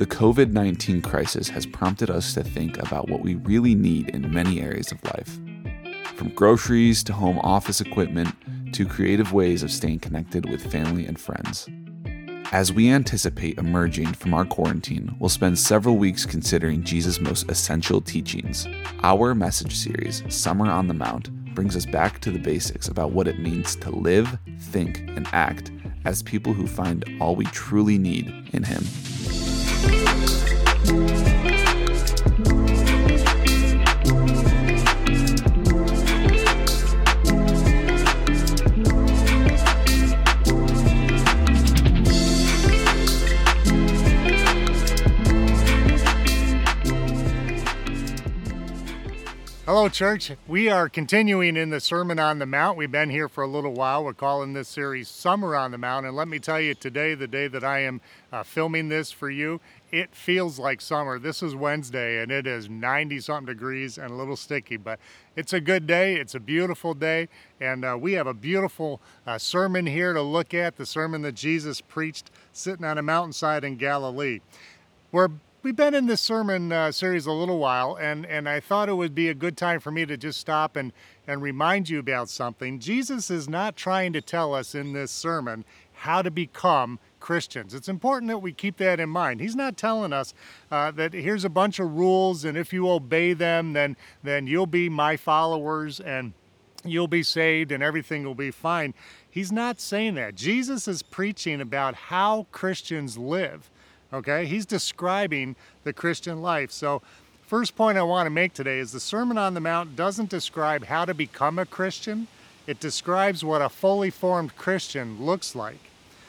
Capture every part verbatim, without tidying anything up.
The covid nineteen crisis has prompted us to think about what we really need in many areas of life. From groceries to home office equipment to creative ways of staying connected with family and friends. As we anticipate emerging from our quarantine, we'll spend several weeks considering Jesus' most essential teachings. Our message series, Summer on the Mount, brings us back to the basics about what it means to live, think, and act as people who find all we truly need in Him. Hello, church. We are continuing in the Sermon on the Mount. We've been here for a little while. We're calling this series Summer on the Mount. And let me tell you, today, the day that I am uh, filming this for you, it feels like summer. This is Wednesday, and it is ninety-something degrees and a little sticky. But it's a good day. It's a beautiful day. And uh, we have a beautiful uh, sermon here to look at, the sermon that Jesus preached sitting on a mountainside in Galilee. We're We've been in this sermon uh, series a little while, and, and I thought it would be a good time for me to just stop and, and remind you about something. Jesus is not trying to tell us in this sermon how to become Christians. It's important that we keep that in mind. He's not telling us uh, that here's a bunch of rules, and if you obey them, then, then you'll be my followers, and you'll be saved, and everything will be fine. He's not saying that. Jesus is preaching about how Christians live. Okay, he's describing the Christian life. So first point I want to make today is the Sermon on the Mount doesn't describe how to become a Christian. It describes what a fully formed Christian looks like.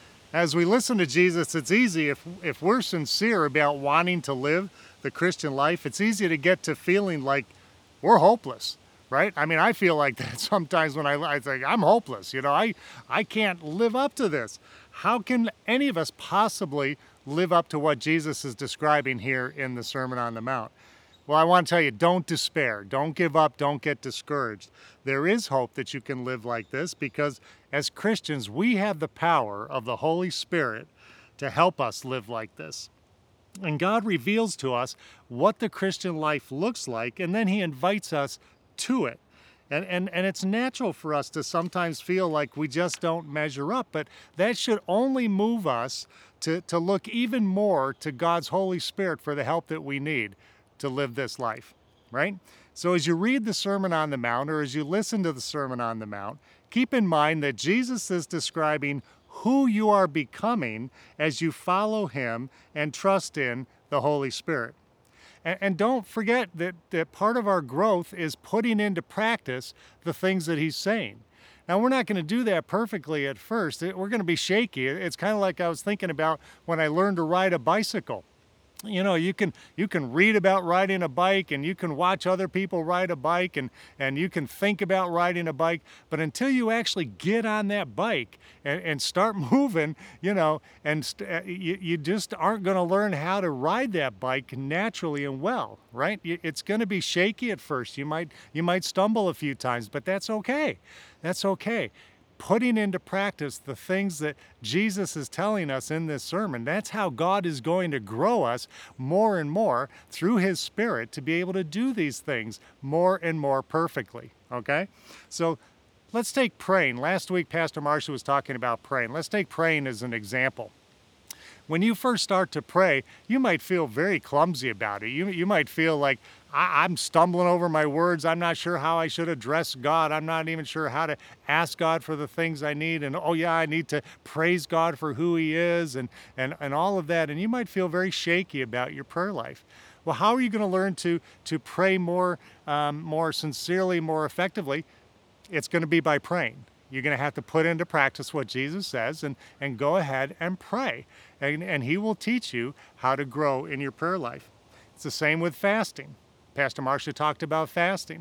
As we listen to Jesus, it's easy, if, if we're sincere about wanting to live the Christian life, it's easy to get to feeling like we're hopeless, right? I mean, I feel like that sometimes when I, I think I'm hopeless. You know, I, I can't live up to this. How can any of us possibly live up to what Jesus is describing here in the Sermon on the Mount? Well, I want to tell you, don't despair. Don't give up. Don't get discouraged. There is hope that you can live like this because as Christians, we have the power of the Holy Spirit to help us live like this. And God reveals to us what the Christian life looks like, and then He invites us to it. And, and and it's natural for us to sometimes feel like we just don't measure up, but that should only move us to, to look even more to God's Holy Spirit for the help that we need to live this life, right? So as you read the Sermon on the Mount, or as you listen to the Sermon on the Mount, keep in mind that Jesus is describing who you are becoming as you follow Him and trust in the Holy Spirit. And don't forget that, that part of our growth is putting into practice the things that He's saying. Now, we're not going to do that perfectly at first. We're going to be shaky. It's kind of like I was thinking about when I learned to ride a bicycle. You know, you can you can read about riding a bike, and you can watch other people ride a bike, and, and you can think about riding a bike, but until you actually get on that bike and, and start moving, you know, and st- you, you just aren't going to learn how to ride that bike naturally and well, right? It's going to be shaky at first. You might you might stumble a few times, but that's okay. That's okay. Putting into practice the things that Jesus is telling us in this sermon. That's how God is going to grow us more and more through His Spirit to be able to do these things more and more perfectly, okay? So let's take praying. Last week, Pastor Marcia was talking about praying. Let's take praying as an example. When you first start to pray, you might feel very clumsy about it. You, you might feel like, I, I'm stumbling over my words. I'm not sure how I should address God. I'm not even sure how to ask God for the things I need. And, oh, yeah, I need to praise God for who He is and, and, and all of that. And you might feel very shaky about your prayer life. Well, how are you going to learn to, to pray more, um, more sincerely, more effectively? It's going to be by praying. You're going to have to put into practice what Jesus says and, and go ahead and pray. And, and He will teach you how to grow in your prayer life. It's the same with fasting. Pastor Marcia talked about fasting.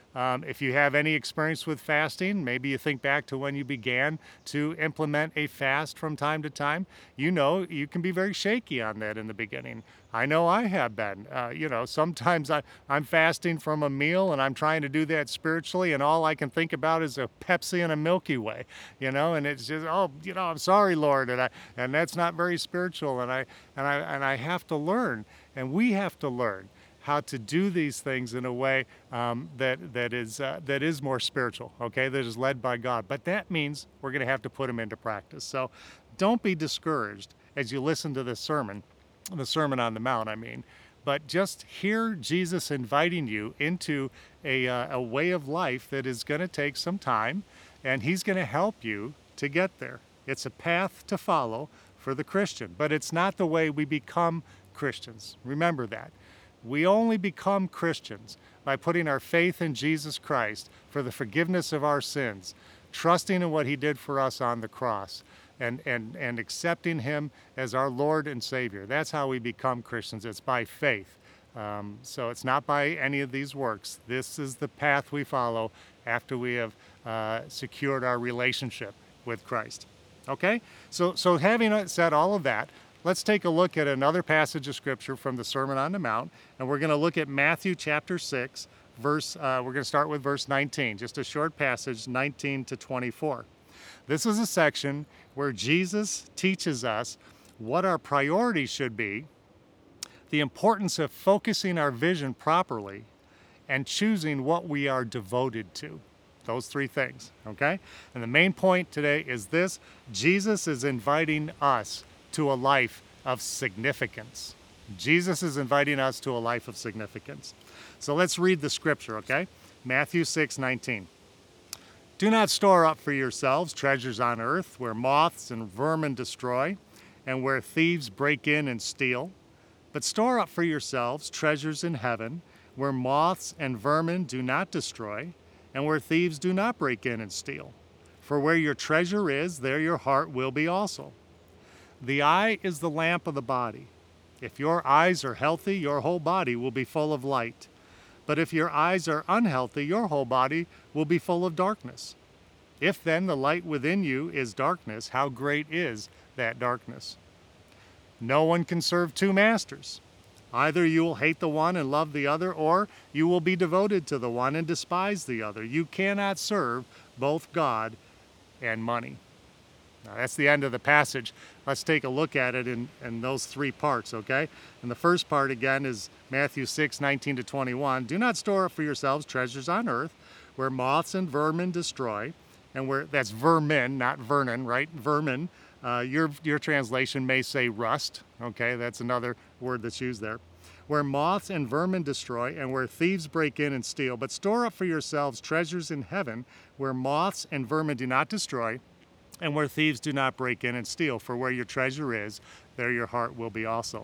Um, if you have any experience with fasting, maybe you think back to when you began to implement a fast from time to time, you know you can be very shaky on that in the beginning. I know I have been. Uh, you know, sometimes I, I'm fasting from a meal and I'm trying to do that spiritually, and all I can think about is a Pepsi and a Milky Way, you know, and it's just, oh, you know, I'm sorry, Lord, and I, and that's not very spiritual, and I and I and I have to learn, and we have to learn how to do these things in a way um, that that is uh, that is more spiritual, okay, that is led by God. But that means we're going to have to put them into practice. So don't be discouraged as you listen to this sermon, the Sermon on the Mount, I mean, but just hear Jesus inviting you into a, uh, a way of life that is going to take some time, and he's going to help you to get there. It's a path to follow for the Christian, but it's not the way we become Christians. Remember that. We only become Christians by putting our faith in Jesus Christ for the forgiveness of our sins, trusting in what he did for us on the cross, and, and, and accepting him as our Lord and Savior. That's how we become Christians. It's by faith. Um, so it's not by any of these works. This is the path we follow after we have uh, secured our relationship with Christ. Okay? So, so having said all of that, let's take a look at another passage of Scripture from the Sermon on the Mount, and we're going to look at Matthew chapter six, verse. Uh, we're going to start with verse nineteen, just a short passage, nineteen to twenty-four. This is a section where Jesus teaches us what our priorities should be, the importance of focusing our vision properly, and choosing what we are devoted to. Those three things, okay? And the main point today is this: Jesus is inviting us to a life of significance. Jesus is inviting us to a life of significance. So let's read the scripture, okay? Matthew six nineteen. Do not store up for yourselves treasures on earth, where moths and vermin destroy, and where thieves break in and steal. But store up for yourselves treasures in heaven, where moths and vermin do not destroy, and where thieves do not break in and steal. For where your treasure is, there your heart will be also. The eye is the lamp of the body. If your eyes are healthy, your whole body will be full of light. But if your eyes are unhealthy, your whole body will be full of darkness. If then the light within you is darkness, how great is that darkness? No one can serve two masters. Either you will hate the one and love the other, or you will be devoted to the one and despise the other. You cannot serve both God and money. Now, that's the end of the passage. Let's take a look at it in, in those three parts, okay? And the first part, again, is Matthew six nineteen to twenty-one. Do not store up for yourselves treasures on earth, where moths and vermin destroy, and where, that's vermin, not vernon, right? Vermin. Uh, your, your translation may say rust, okay? That's another word that's used there. Where moths and vermin destroy, and where thieves break in and steal. But store up for yourselves treasures in heaven, where moths and vermin do not destroy, and where thieves do not break in and steal. For where your treasure is, there your heart will be also.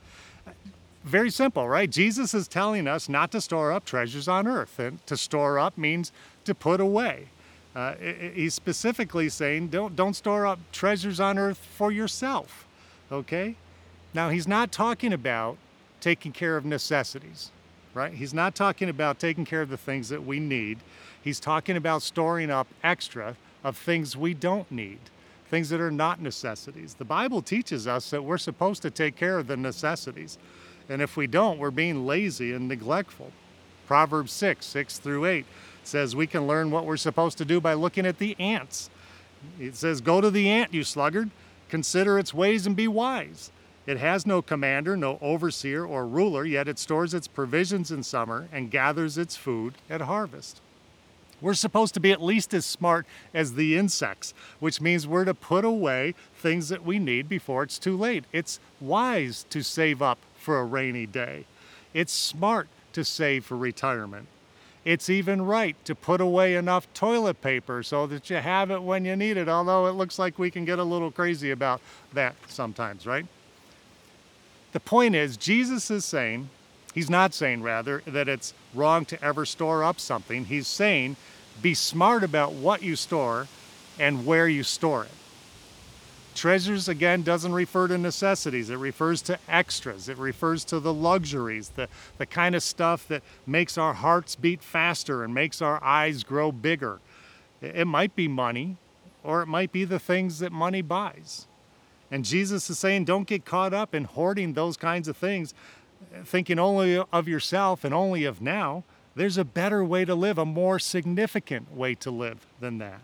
Very simple, right? Jesus is telling us not to store up treasures on earth. And to store up means to put away. Uh, he's specifically saying don't, don't store up treasures on earth for yourself, okay? Now, he's not talking about taking care of necessities, right? He's not talking about taking care of the things that we need. He's talking about storing up extra of things we don't need, things that are not necessities. The Bible teaches us that we're supposed to take care of the necessities. And if we don't, we're being lazy and neglectful. Proverbs six, six through eight says we can learn what we're supposed to do by looking at the ants. It says, go to the ant, you sluggard, consider its ways and be wise. It has no commander, no overseer or ruler, yet it stores its provisions in summer and gathers its food at harvest. We're supposed to be at least as smart as the insects, which means we're to put away things that we need before it's too late. It's wise to save up for a rainy day. It's smart to save for retirement. It's even right to put away enough toilet paper so that you have it when you need it, although it looks like we can get a little crazy about that sometimes, right? The point is, Jesus is saying, he's not saying rather, that it's wrong to ever store up something. He's saying, be smart about what you store and where you store it. Treasures, again, doesn't refer to necessities. It refers to extras. It refers to the luxuries, the, the kind of stuff that makes our hearts beat faster and makes our eyes grow bigger. It might be money, or it might be the things that money buys. And Jesus is saying, don't get caught up in hoarding those kinds of things, thinking only of yourself and only of now. There's a better way to live, a more significant way to live than that.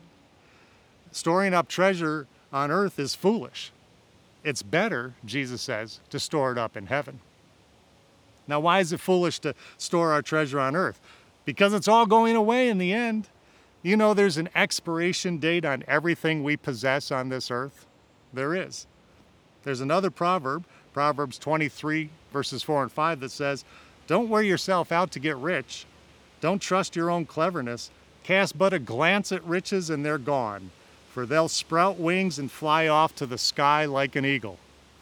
Storing up treasure on earth is foolish. It's better, Jesus says, to store it up in heaven. Now, why is it foolish to store our treasure on earth? Because it's all going away in the end. You know, there's an expiration date on everything we possess on this earth. There is. There's another proverb, Proverbs twenty-three, verses four and five, that says, don't wear yourself out to get rich. Don't trust your own cleverness. Cast but a glance at riches and they're gone, for they'll sprout wings and fly off to the sky like an eagle.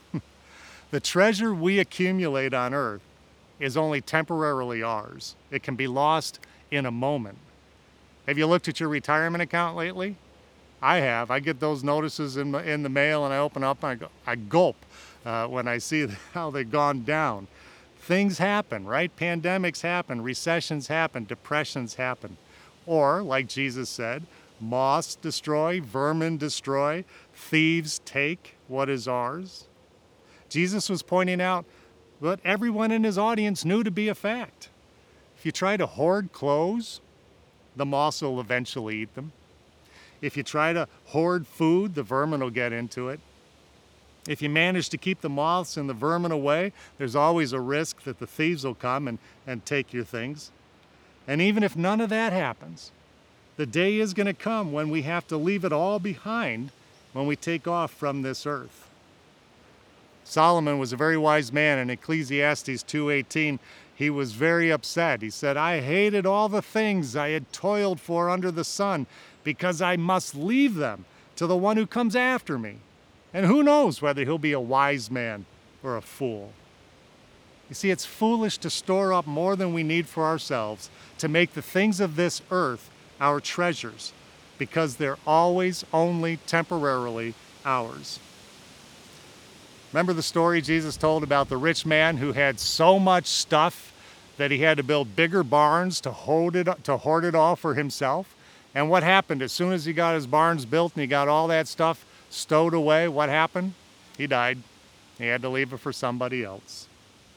The treasure we accumulate on earth is only temporarily ours. It can be lost in a moment. Have you looked at your retirement account lately? I have. I get those notices in, in the mail, and I open up and I, go, I gulp uh, when I see how they've gone down. Things happen, right? Pandemics happen, recessions happen, depressions happen. Or, like Jesus said, moths destroy, vermin destroy, thieves take what is ours. Jesus was pointing out what everyone in his audience knew to be a fact. If you try to hoard clothes, the moths will eventually eat them. If you try to hoard food, the vermin will get into it. If you manage to keep the moths and the vermin away, there's always a risk that the thieves will come and, and take your things. And even if none of that happens, the day is going to come when we have to leave it all behind when we take off from this earth. Solomon was a very wise man. In Ecclesiastes two eighteen, he was very upset. He said, I hated all the things I had toiled for under the sun because I must leave them to the one who comes after me. And who knows whether he'll be a wise man or a fool. You see, it's foolish to store up more than we need for ourselves, to make the things of this earth our treasures, because they're always only temporarily ours. Remember the story Jesus told about the rich man who had so much stuff that he had to build bigger barns to hold it, to hoard it all for himself? And what happened as soon as he got his barns built and he got all that stuff stowed away? What happened? He died. He had to leave it for somebody else.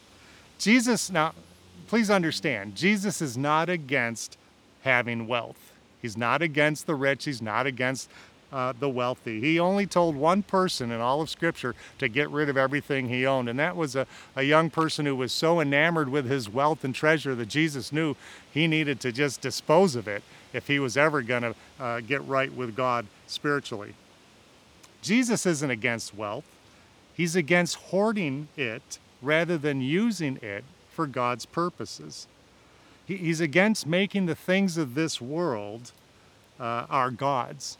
Jesus, now, please understand, Jesus is not against having wealth. He's not against the rich. He's not against uh, the wealthy. He only told one person in all of Scripture to get rid of everything he owned, and that was a, a young person who was so enamored with his wealth and treasure that Jesus knew he needed to just dispose of it if he was ever going to uh, get right with God spiritually. Jesus isn't against wealth. He's against hoarding it rather than using it for God's purposes. He, he's against making the things of this world uh, our gods.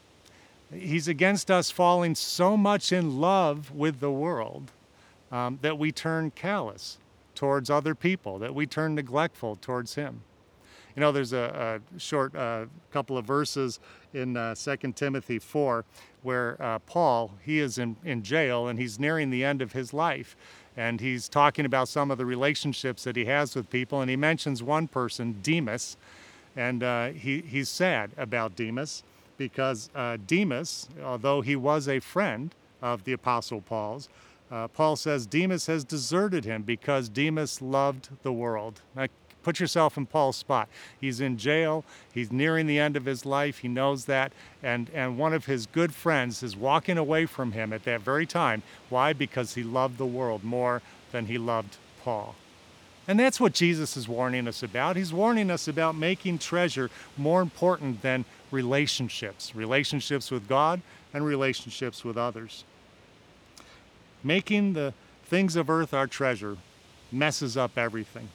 He's against us falling so much in love with the world um, that we turn callous towards other people, that we turn neglectful towards him. You know, there's a, a short uh, couple of verses in uh, Second Timothy four where uh, Paul, he is in, in jail and he's nearing the end of his life. And he's talking about some of the relationships that he has with people. And he mentions one person, Demas. And uh, he, he's sad about Demas because uh, Demas, although he was a friend of the Apostle Paul's, uh, Paul says Demas has deserted him because Demas loved the world. Now, put yourself in Paul's spot. He's in jail. He's nearing the end of his life. He knows that. And, and one of his good friends is walking away from him at that very time. Why? Because he loved the world more than he loved Paul. And that's what Jesus is warning us about. He's warning us about making treasure more important than relationships, relationships with God and relationships with others. Making the things of earth our treasure messes up everything.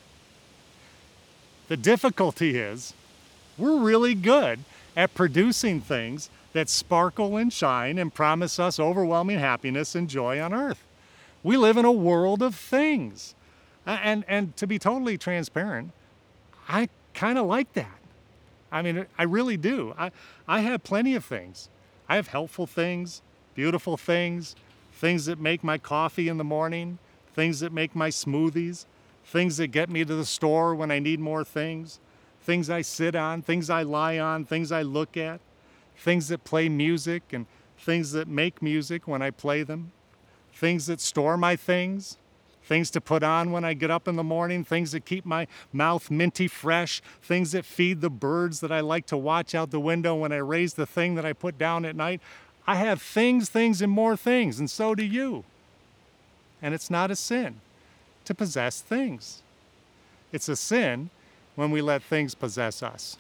The difficulty is we're really good at producing things that sparkle and shine and promise us overwhelming happiness and joy on earth. We live in a world of things. And, and to be totally transparent, I kind of like that. I mean, I really do. I, I have plenty of things. I have helpful things. beautiful things, things that make my coffee in the morning, things that make my smoothies, things that get me to the store when I need more things, things I sit on, things I lie on, things I look at, things that play music and things that make music when I play them, things that store my things, things to put on when I get up in the morning, things that keep my mouth minty fresh, things that feed the birds that I like to watch out the window when I raise the thing that I put down at night. I have things, things, and more things, and so do you. And it's not a sin to possess things. It's a sin when we let things possess us.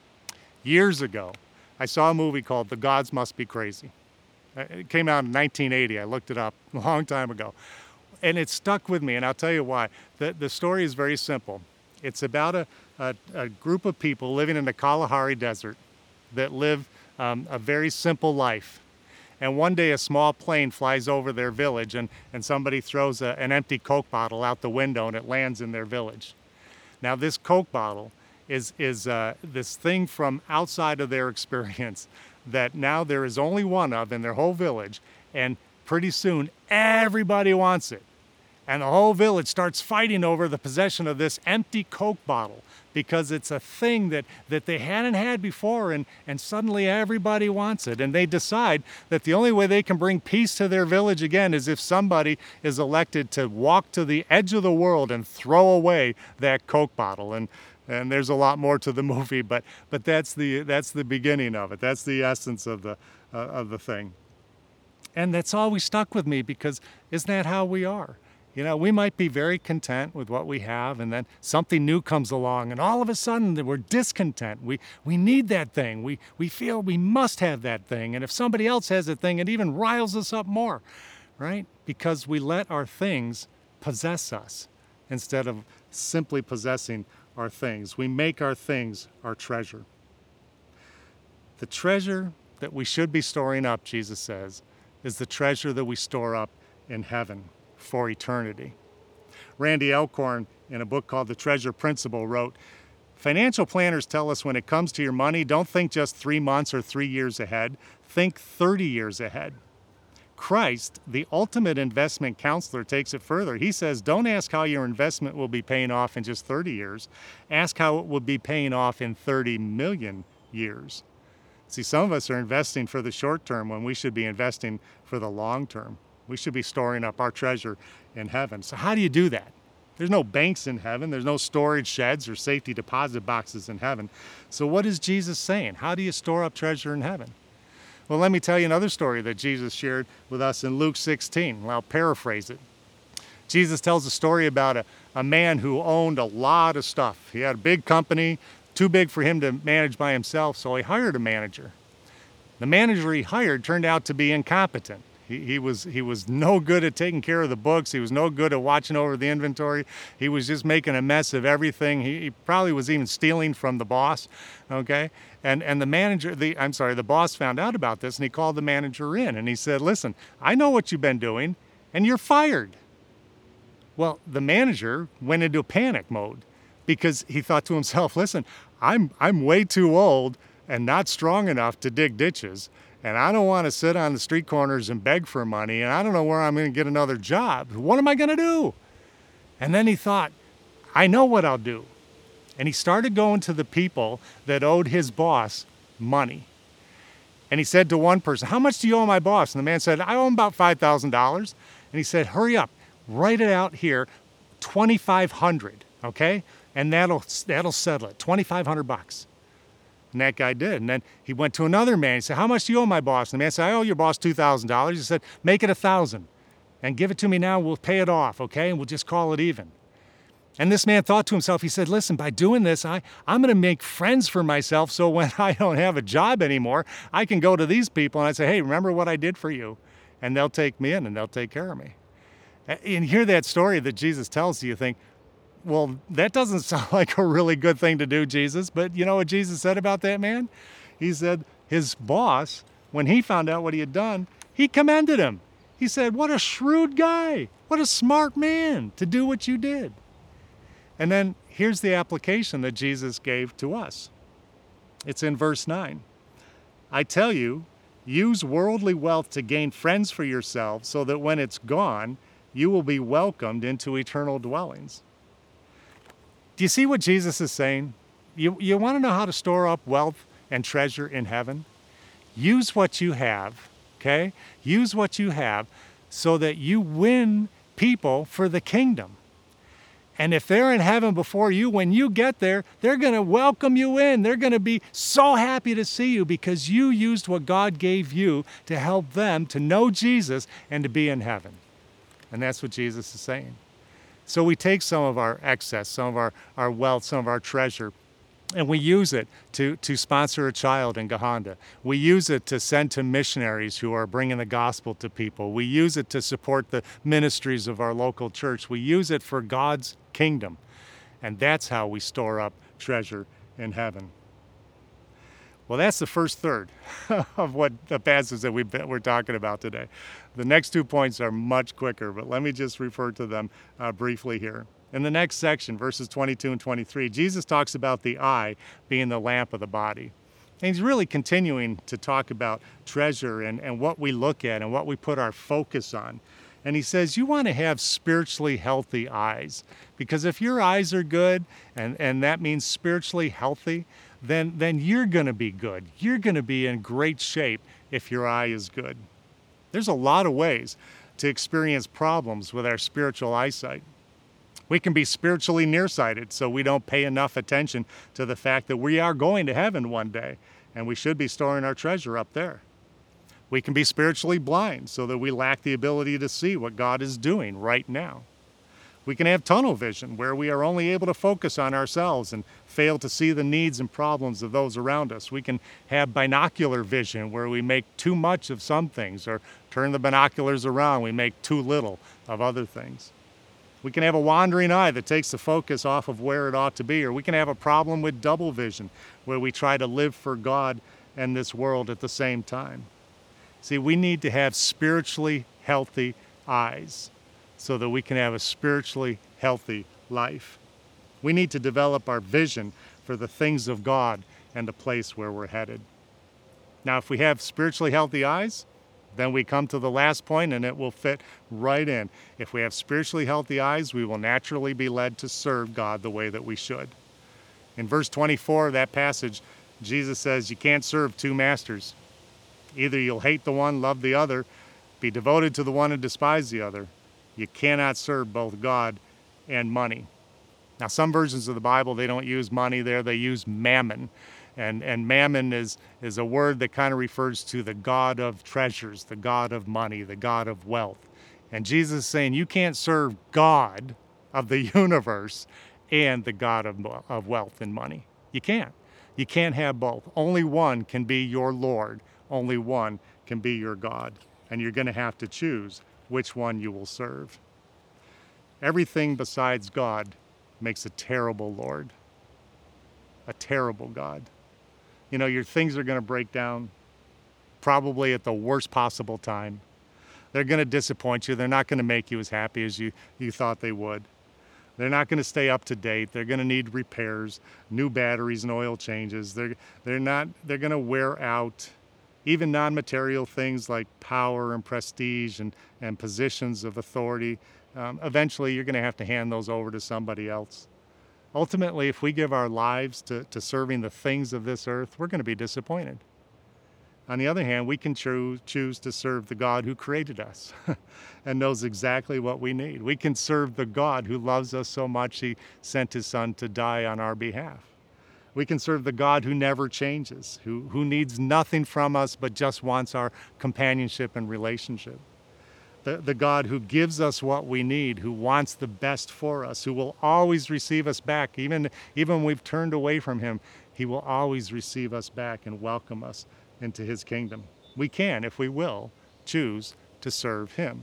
Years ago, I saw a movie called The Gods Must Be Crazy. It came out in nineteen eighty. I looked it up a long time ago. And it stuck with me, and I'll tell you why. The, the story is very simple. It's about a, a, a group of people living in the Kalahari Desert that live um, a very simple life. And one day a small plane flies over their village, and, and somebody throws a, an empty Coke bottle out the window, and it lands in their village. Now this Coke bottle is, is uh, this thing from outside of their experience that now there is only one of in their whole village, and pretty soon everybody wants it. And the whole village starts fighting over the possession of this empty Coke bottle because it's a thing that, that they hadn't had before, and, and suddenly everybody wants it. And they decide that the only way they can bring peace to their village again is if somebody is elected to walk to the edge of the world and throw away that Coke bottle. And and there's a lot more to the movie, but but that's the that's the beginning of it. That's the essence of the uh, of the thing. And that's always stuck with me, because isn't that how we are? You know, we might be very content with what we have, and then something new comes along, and all of a sudden we're discontent. We we need that thing. We we feel we must have that thing. And if somebody else has a thing, it even riles us up more, right? Because we let our things possess us instead of simply possessing our things. We make our things our treasure. The treasure that we should be storing up, Jesus says, is the treasure that we store up in heaven for eternity. Randy Alcorn, in a book called The Treasure Principle, wrote, "Financial planners tell us when it comes to your money, don't think just three months or three years ahead. Think thirty years ahead." Christ, the ultimate investment counselor, takes it further. He says, don't ask how your investment will be paying off in just thirty years. Ask how it will be paying off in thirty million years. See, some of us are investing for the short term when we should be investing for the long term. We should be storing up our treasure in heaven. So how do you do that? There's no banks in heaven. There's no storage sheds or safety deposit boxes in heaven. So what is Jesus saying? How do you store up treasure in heaven? Well, let me tell you another story that Jesus shared with us in Luke sixteen. Well, I'll paraphrase it. Jesus tells a story about a, a man who owned a lot of stuff. He had a big company, too big for him to manage by himself, so he hired a manager. The manager he hired turned out to be incompetent. He, he was he was no good at taking care of the books. He was no good at watching over the inventory. He was just making a mess of everything. He, he probably was even stealing from the boss, okay? And and the manager, the I'm sorry, the boss found out about this, and he called the manager in, and he said, listen, I know what you've been doing, and you're fired. Well, the manager went into panic mode because he thought to himself, listen, I'm I'm way too old and not strong enough to dig ditches, and I don't want to sit on the street corners and beg for money, and I don't know where I'm going to get another job. What am I going to do? And then he thought, I know what I'll do. And he started going to the people that owed his boss money. And he said to one person, how much do you owe my boss? And the man said, I owe him about five thousand dollars. And he said, hurry up, write it out here, twenty-five hundred dollars, okay? And that'll that'll settle it, twenty-five hundred bucks. And that guy did. And then he went to another man. He said, how much do you owe my boss? And the man said, I owe your boss two thousand dollars. He said, make it one thousand dollars and give it to me now. We'll pay it off, okay? And we'll just call it even. And this man thought to himself, he said, listen, by doing this, I, I'm going to make friends for myself, so when I don't have a job anymore, I can go to these people and I say, hey, remember what I did for you? And they'll take me in and they'll take care of me. And hear that story that Jesus tells you, you think, well, that doesn't sound like a really good thing to do, Jesus. But you know what Jesus said about that man? He said his boss, when he found out what he had done, he commended him. He said, what a shrewd guy. What a smart man to do what you did. And then here's the application that Jesus gave to us. It's in verse nine. I tell you, Use worldly wealth to gain friends for yourselves so that when it's gone, you will be welcomed into eternal dwellings. Do you see what Jesus is saying? You, you want to know how to store up wealth and treasure in heaven? Use what you have, okay? Use what you have so that you win people for the kingdom. And if they're in heaven before you, when you get there, they're going to welcome you in. They're going to be so happy to see you because you used what God gave you to help them to know Jesus and to be in heaven. And that's what Jesus is saying. So we take some of our excess, some of our, our wealth, some of our treasure, and we use it to, to sponsor a child in Gahanda. We use it to send to missionaries who are bringing the gospel to people. We use it to support the ministries of our local church. We use it for God's kingdom. And that's how we store up treasure in heaven. Well, that's the first third of what the passage that we've been, we're talking about today. The next two points are much quicker, but let me just refer to them uh, briefly here. In the next section, verses twenty-two and twenty-three, Jesus talks about the eye being the lamp of the body. And he's really continuing to talk about treasure and, and what we look at and what we put our focus on. And he says, you want to have spiritually healthy eyes. Because if your eyes are good, and, and that means spiritually healthy, then, then you're going to be good. You're going to be in great shape if your eye is good. There's a lot of ways to experience problems with our spiritual eyesight. We can be spiritually nearsighted, so we don't pay enough attention to the fact that we are going to heaven one day, and we should be storing our treasure up there. We can be spiritually blind, so that we lack the ability to see what God is doing right now. We can have tunnel vision, where we are only able to focus on ourselves and fail to see the needs and problems of those around us. We can have binocular vision, where we make too much of some things, or turn the binoculars around, we make too little of other things. We can have a wandering eye that takes the focus off of where it ought to be, or we can have a problem with double vision, where we try to live for God and this world at the same time. See, we need to have spiritually healthy eyes so that we can have a spiritually healthy life. We need to develop our vision for the things of God and the place where we're headed. Now, if we have spiritually healthy eyes, then we come to the last point, and it will fit right in. If we have spiritually healthy eyes, we will naturally be led to serve God the way that we should. In verse twenty-four of that passage, Jesus says, you can't serve two masters. Either you'll hate the one, love the other, be devoted to the one and despise the other. You cannot serve both God and money. Now, some versions of the Bible, they don't use money there, they use mammon. And, and mammon is, is a word that kind of refers to the God of treasures, the God of money, the God of wealth. And Jesus is saying you can't serve God of the universe and the God of, of wealth and money. You can't. You can't have both. Only one can be your Lord. Only one can be your God. And you're going to have to choose which one you will serve. Everything besides God makes a terrible Lord, a terrible God. You know, your things are going to break down probably at the worst possible time. They're going to disappoint you. They're not going to make you as happy as you, you thought they would. They're not going to stay up to date. They're going to need repairs, new batteries and oil changes. They're, they're not, they're going to wear out. Even non-material things like power and prestige and, and positions of authority, um, eventually you're going to have to hand those over to somebody else. Ultimately, if we give our lives to, to serving the things of this earth, we're going to be disappointed. On the other hand, we can choose, choose to serve the God who created us and knows exactly what we need. We can serve the God who loves us so much he sent his son to die on our behalf. We can serve the God who never changes, who, who needs nothing from us but just wants our companionship and relationship. The, the God who gives us what we need, who wants the best for us, who will always receive us back. Even, even when we've turned away from him, he will always receive us back and welcome us into his kingdom. We can, if we will, choose to serve him.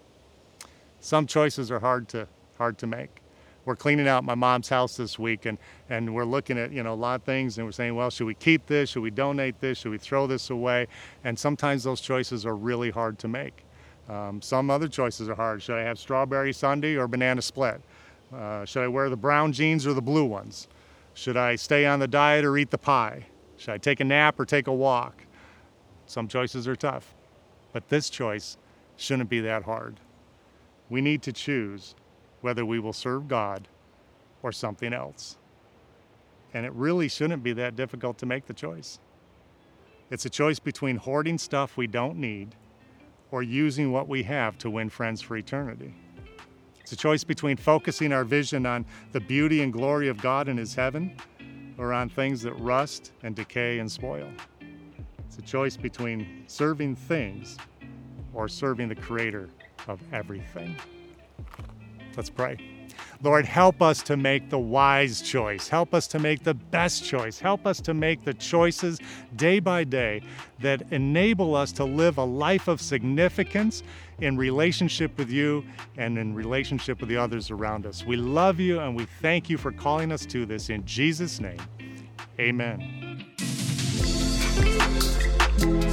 Some choices are hard to, hard to make. We're cleaning out my mom's house this week, and, and we're looking at, you know, a lot of things, and we're saying, well, should we keep this? Should we donate this? Should we throw this away? And sometimes those choices are really hard to make. Um, some other choices are hard. Should I have strawberry sundae or banana split? Uh, should I wear the brown jeans or the blue ones? Should I stay on the diet or eat the pie? Should I take a nap or take a walk? Some choices are tough, but this choice shouldn't be that hard. We need to choose whether we will serve God or something else. And it really shouldn't be that difficult to make the choice. It's a choice between hoarding stuff we don't need or using what we have to win friends for eternity. It's a choice between focusing our vision on the beauty and glory of God in His heaven or on things that rust and decay and spoil. It's a choice between serving things or serving the Creator of everything. Let's pray. Lord, help us to make the wise choice. Help us to make the best choice. Help us to make the choices day by day that enable us to live a life of significance in relationship with you and in relationship with the others around us. We love you and we thank you for calling us to this. In Jesus' name, amen.